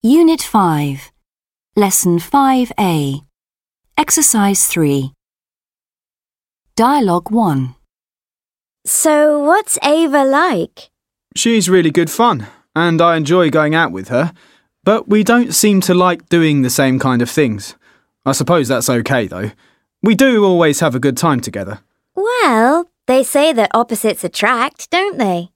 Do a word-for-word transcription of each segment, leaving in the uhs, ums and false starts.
Unit five, Lesson five A, Exercise three. Dialogue one. So what's Ava like? She's really good fun, and I enjoy going out with her, but we don't seem to like doing the same kind of things. I suppose that's okay, though. We do always have a good time together. Well, they say that opposites attract, don't they?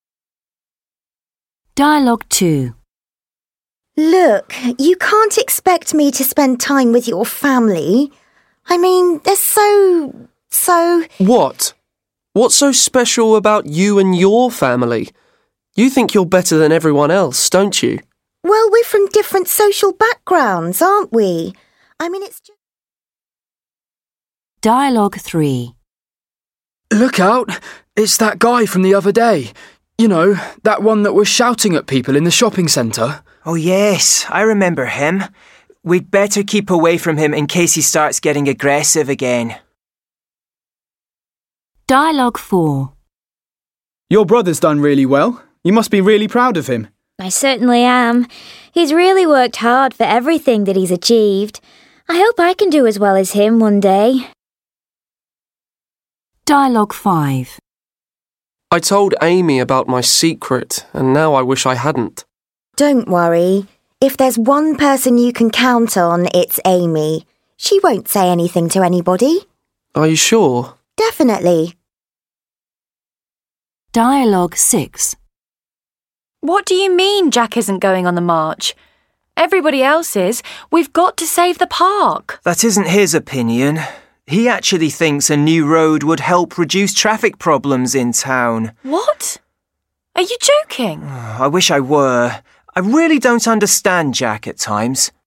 Dialogue two. Look, you can't expect me to spend time with your family. I mean, they're so... so... What? What's so special about you and your family? You think you're better than everyone else, don't you? Well, we're from different social backgrounds, aren't we? I mean, it's just... Dialogue three. Look out! It's that guy from the other day. You know, that one that was shouting at people in the shopping centre. Oh yes, I remember him. We'd better keep away from him in case he starts getting aggressive again. Dialogue four. Your brother's done really well. You must be really proud of him. I certainly am. He's really worked hard for everything that he's achieved. I hope I can do as well as him one day. Dialogue five. I told Amy about my secret, and now I wish I hadn't. Don't worry. If there's one person you can count on, it's Amy. She won't say anything to anybody. Are you sure? Definitely. Dialogue six. What do you mean Jack isn't going on the march? Everybody else is. We've got to save the park. That isn't his opinion. He actually thinks a new road would help reduce traffic problems in town. What? Are you joking? I wish I were. I really don't understand Jack at times.